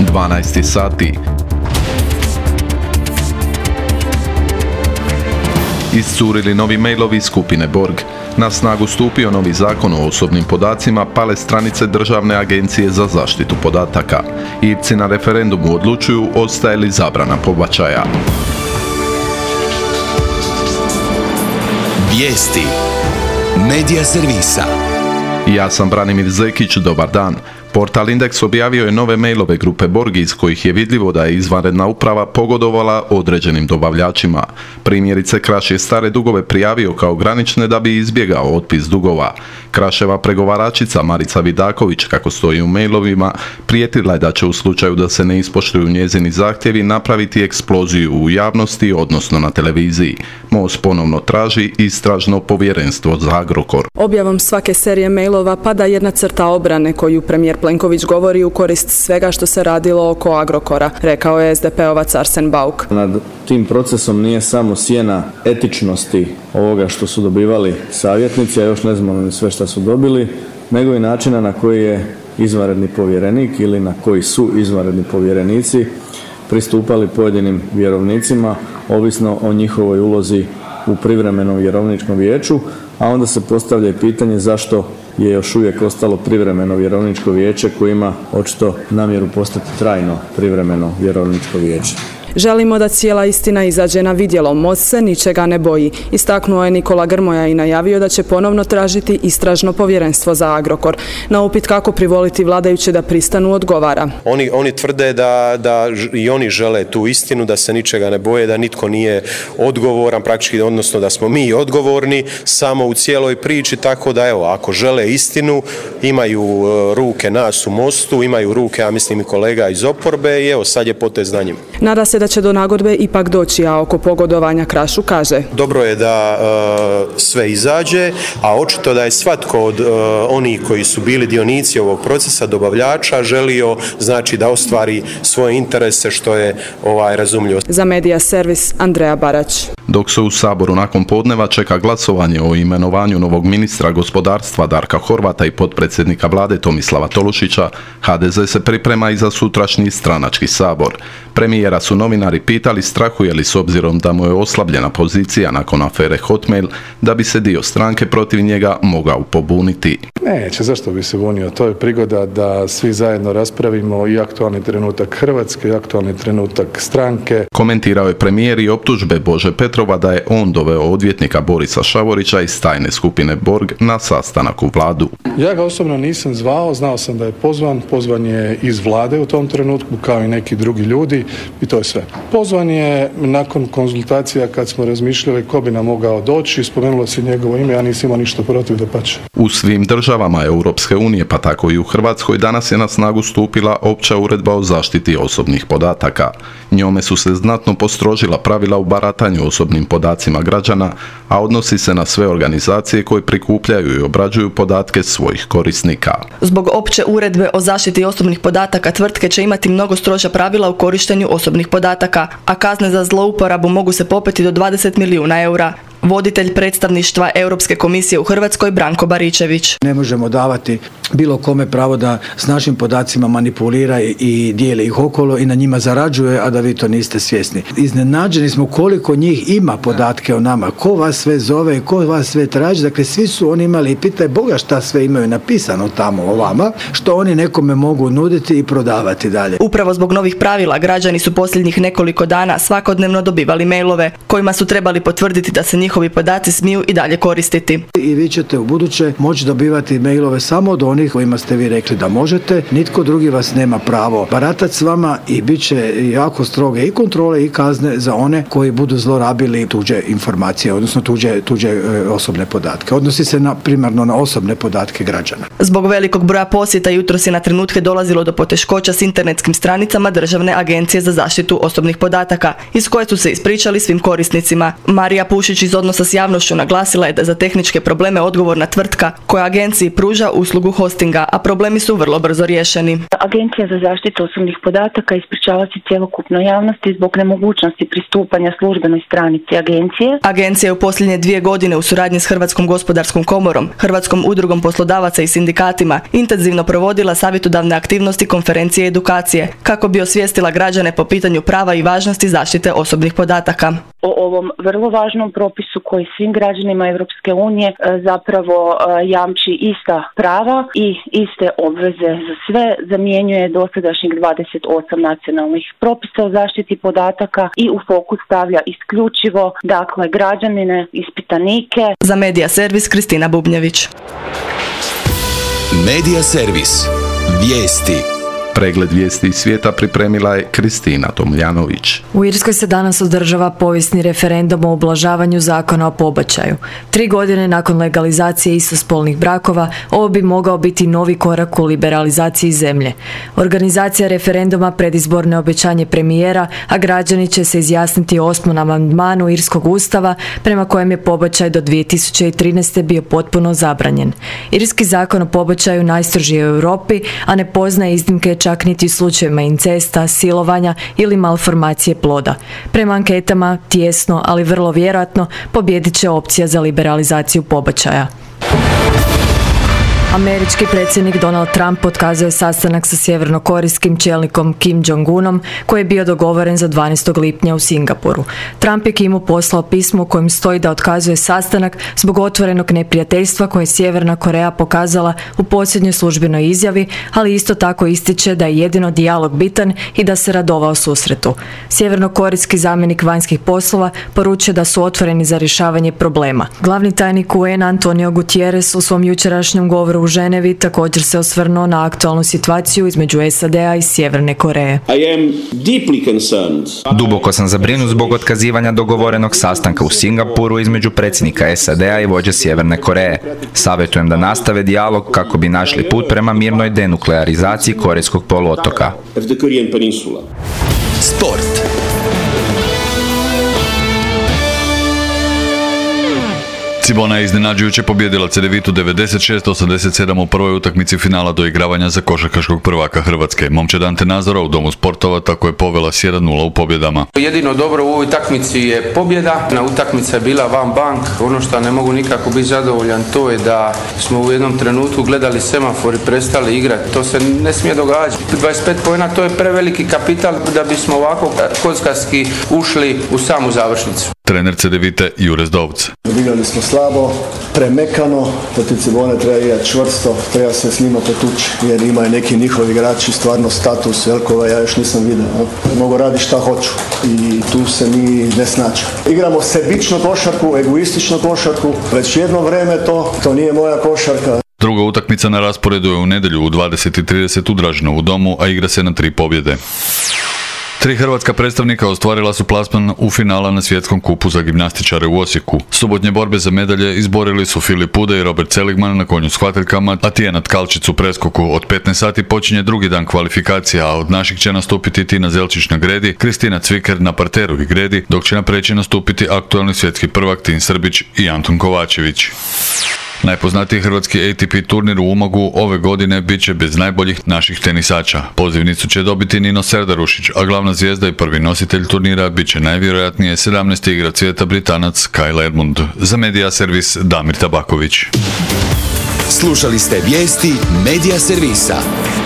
12 sati. Iscurili novi mailovi skupine Borg. Na snagu stupio novi zakon o osobnim podacima, pale stranice Državne agencije za zaštitu podataka. Irci na referendumu odlučuju ostaje li zabrana pobačaja. Vijesti Medija servisa. Ja sam Branimir Zekić, dobar dan. Portal Indeks objavio je nove mailove grupe Borg iz kojih je vidljivo da je izvanredna uprava pogodovala određenim dobavljačima. Primjerice, Kraš je stare dugove prijavio kao granične da bi izbjegao otpis dugova. Kraševa pregovaračica Marica Vidaković, kako stoji u mailovima, prijetila je da će u slučaju da se ne ispoštuju njezini zahtjevi napraviti eksploziju u javnosti, odnosno na televiziji. MOST ponovno traži istražno povjerenstvo za Agrokor. Objavom svake serije mailova pada jedna crta obrane koju premijer Plenković govori u korist svega što se radilo oko Agrokora, rekao je SDP-ovac Arsen Bauk. Nad tim procesom nije samo sjena etičnosti ovoga što su dobivali savjetnici, a još ne znamo ni sve što su dobili, nego i načina na koji je izvanredni povjerenik ili na koji su izvanredni povjerenici pristupali pojedinim vjerovnicima, ovisno o njihovoj ulozi u privremenom vjerovničkom vijeću, a onda se postavlja i pitanje zašto je još uvijek ostalo privremeno vjerovničko vijeće koje ima očito namjeru postati trajno privremeno vjerovničko vijeće. Želimo da cijela istina izađe na vidjelo, MOST se ničega ne boji. Istaknuo je Nikola Grmoja i najavio da će ponovno tražiti istražno povjerenstvo za Agrokor. Na upit kako privoliti vladajuće da pristanu odgovara. Oni tvrde da i oni žele tu istinu, da se ničega ne boje, da nitko nije odgovoran, praktički odnosno da smo mi odgovorni samo u cijeloj priči, tako da evo, ako žele istinu, imaju ruke nas u MOST-u, imaju ruke, ja mislim i kolega iz oporbe i evo sad je potez na njima. Nada se da će do nagodbe ipak doći, a oko pogodovanja Krašu kaže: dobro je da sve izađe, a očito da je svatko od onih koji su bili dionici ovog procesa, dobavljača, želio znači da ostvari svoje interese, što je razumljivo. Za Medija servis Andreja Barać. Dok se u Saboru nakon podneva čeka glasovanje o imenovanju novog ministra gospodarstva Darka Horvata i potpredsjednika vlade Tomislava Tolušića, HDZ se priprema i za sutrašnji stranački sabor. Premijera su novinari pitali strahuje li s obzirom da mu je oslabljena pozicija nakon afere Hotmail, da bi se dio stranke protiv njega mogao pobuniti. Neće, zašto bi se bunio? To je prigoda da svi zajedno raspravimo i aktualni trenutak Hrvatske i aktualni trenutak stranke. Komentirao je premijer i optužbe Bože Petrova da je on doveo odvjetnika Borisa Šavorića iz tajne skupine Borg na sastanak u vladu. Ja ga osobno nisam zvao, znao sam da je pozvan je iz vlade u tom trenutku kao i neki drugi ljudi i to je sve. Pozvan je nakon konzultacija kad smo razmišljali ko bi nam mogao doći, spomenulo se njegovo ime, ja nisam imao ništa protiv, dapače. U svim državama Europske unije, pa tako i u Hrvatskoj, danas je na snagu stupila opća uredba o zaštiti osobnih podataka. Njome su se znatno postrožila pravila u baratanju osobnim podacima građana, a odnosi se na sve organizacije koje prikupljaju i obrađuju podatke svojih korisnika. Zbog opće uredbe o zaštiti osobnih podataka tvrtke će imati mnogo stroža pravila u korištenju osobnih podataka, a kazne za zlouporabu mogu se popeti do 20 milijuna eura. Voditelj predstavništva Europske komisije u Hrvatskoj Branko Baričević. Ne možemo davati bilo kome pravo da s našim podacima manipulira i dijeli ih okolo i na njima zarađuje, a da vi to niste svjesni. Iznenađeni smo koliko njih ima podatke o nama, ko vas sve zove, ko vas sve traži, dakle svi su oni imali i pitaj Boga šta sve imaju napisano tamo o vama, što oni nekome mogu nuditi i prodavati dalje. Upravo zbog novih pravila građani su posljednjih nekoliko dana svakodnevno dobivali mailove kojima su trebali potvrditi da se njihovi podaci smiju i dalje koristiti. I vi ćete u buduće moći dobivati mailove samo od onih kojima ste vi rekli da možete, nitko drugi vas nema pravo baratati s vama i bit će jako stroge i kontrole i kazne za one koji budu zlorabili tuđe informacije, odnosno tuđe osobne podatke. Odnosi se primarno na osobne podatke građana. Zbog velikog broja posjeta jutros je na trenutke dolazilo do poteškoća s internetskim stranicama Državne agencije za zaštitu osobnih podataka, iz koje su se ispričali svim korisnicima. Marija Pušić iz odnosa s javnošću naglasila je da za tehničke probleme odgovorna tvrtka koja agenciji pruža uslugu hostinga, a problemi su vrlo brzo riješeni. Agencija za zaštitu osobnih podataka ispričava se cjelokupnoj javnosti zbog nemogućnosti pristupanja službenoj stranici agencije. Agencija je u posljednje 2 godine u suradnji s Hrvatskom gospodarskom komorom, Hrvatskom udrugom poslodavaca i sindikatima intenzivno provodila savjetodavne aktivnosti, konferencije i edukacije kako bi osvijestila građane po pitanju prava i važnosti zaštite osobnih podataka. O ovom vrlo važnom propisu koji svim građanima Europske unije zapravo jamči ista prava i iste obveze za sve, zamjenjuje dosadašnjih 28 nacionalnih propisa o zaštiti podataka i u fokus stavlja isključivo, dakle, građanine, ispitanike. Za Medija servis Kristina Bubnjević. Medija servis. Vijesti. Pregled vijesti iz svijeta pripremila je Kristina Tomljanović. U Irskoj se danas održava povijesni referendum o ublažavanju zakona o pobačaju. 3 godine nakon legalizacije istospolnih brakova, ovo bi mogao biti novi korak u liberalizaciji zemlje. Organizacija referenduma predizborno obećanje premijera, a građani će se izjasniti o 8. amandmanu Irskog ustava, prema kojem je pobačaj do 2013. bio potpuno zabranjen. Irski zakon o pobačaju najstrožiji je u Europi, a ne poznaje iznimke čak niti u slučajevima incesta, silovanja ili malformacije ploda. Prema anketama, tijesno, ali vrlo vjerojatno, pobijedit će opcija za liberalizaciju pobačaja. Američki predsjednik Donald Trump otkazuje sastanak sa sjevernokorejskim čelnikom Kim Jong-unom koji je bio dogovoren za 12. lipnja u Singapuru. Trump je Kimu poslao pismo u kojem stoji da otkazuje sastanak zbog otvorenog neprijateljstva koje je Sjeverna Koreja pokazala u posljednjoj službenoj izjavi, ali isto tako ističe da je jedino dijalog bitan i da se radovao susretu. Sjevernokorejski zamjenik vanjskih poslova poručuje da su otvoreni za rješavanje problema. Glavni tajnik UN Antonio Gutierrez u svom jučerašnjem govoru u Ženevi također se osvrnuo na aktualnu situaciju između SAD-a i Sjeverne Koreje. Duboko sam zabrinut zbog otkazivanja dogovorenog sastanka u Singapuru između predsjednika SAD-a i vođe Sjeverne Koreje. Savjetujem da nastave dijalog kako bi našli put prema mirnoj denuklearizaciji Korejskog poluotoka. Sport. Cibona je iznenađujuće pobijedila Cedevitu 96-87 u prvoj utakmici finala doigravanja za košarkaškog prvaka Hrvatske. Momčad Ante Nazora u Domu sportova tako je povela s 1-0 u pobjedama. Jedino dobro u ovoj utakmici je pobjeda. Na utakmica je bila van bank. Ono što ne mogu nikako biti zadovoljan to je da smo u jednom trenutku gledali semafor i prestali igrati. To se ne smije događati. 25 poena to je preveliki kapital da bismo ovako kockarski ušli u samu završnicu. Trener Cedevite Jure Zdovc. Igrali smo slabo, premekano, protiv Cibone treba igrati čvrsto, treba se s njima potući, jer imaju neki njihovi igrači stvarno status, koga ja još nisam vidio. Mogu raditi šta hoću i tu se mi ne snađemo. Igramo sebičnu košarku, egoističnu košarku, već jedno vreme to nije moja košarka. Druga utakmica na rasporedu je u nedjelju u 20:30 u Dražinovu domu, a igra se na 3 pobjede. 3 hrvatska predstavnika ostvarila su plasman u finala na svjetskom kupu za gimnastičare u Osijeku. Subotnje borbe za medalje izborili su Filip Pude i Robert Seligman na konju s hvataljkama, a Tijana Tkalčić u preskoku. Od 15 sati počinje drugi dan kvalifikacija, a od naših će nastupiti Tina Zelčić na gredi, Kristina Cviker na parteru i gredi, dok će na preći nastupiti aktualni svjetski prvak Tin Srbić i Anton Kovačević. Najpoznatiji hrvatski ATP turnir u Umagu ove godine bit će bez najboljih naših tenisača. Pozivnicu će dobiti Nino Serdarušić, a glavna zvijezda i prvi nositelj turnira bit će najvjerojatnije 17. igrač svijeta Britanac Kyle Edmund. Za Medija servis Damir Tabaković. Slušali ste vijesti Medija servisa.